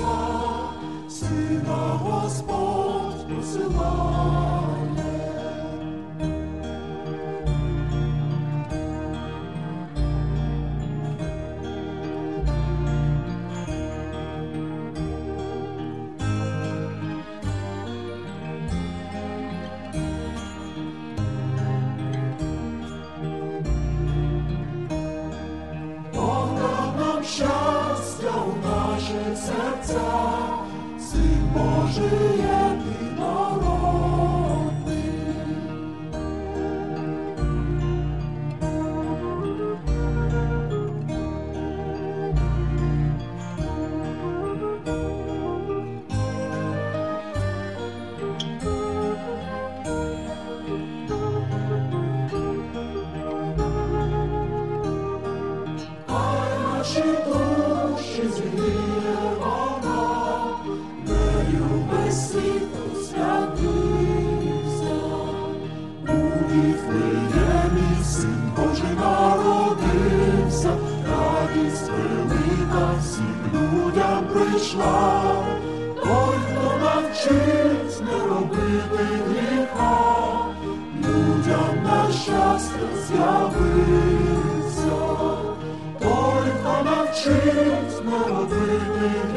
Сина Господь посилає. Щастя у наших серцях, Син Божий єдинородний. Наші душі зігріє вона, нею весь світ освятився. У Віфлеємі Син Божий народився, радість велика всім людям прийшла. Той, хто навчить не робити гріха, людям на щастя з'явився. Той, хто навчить не робити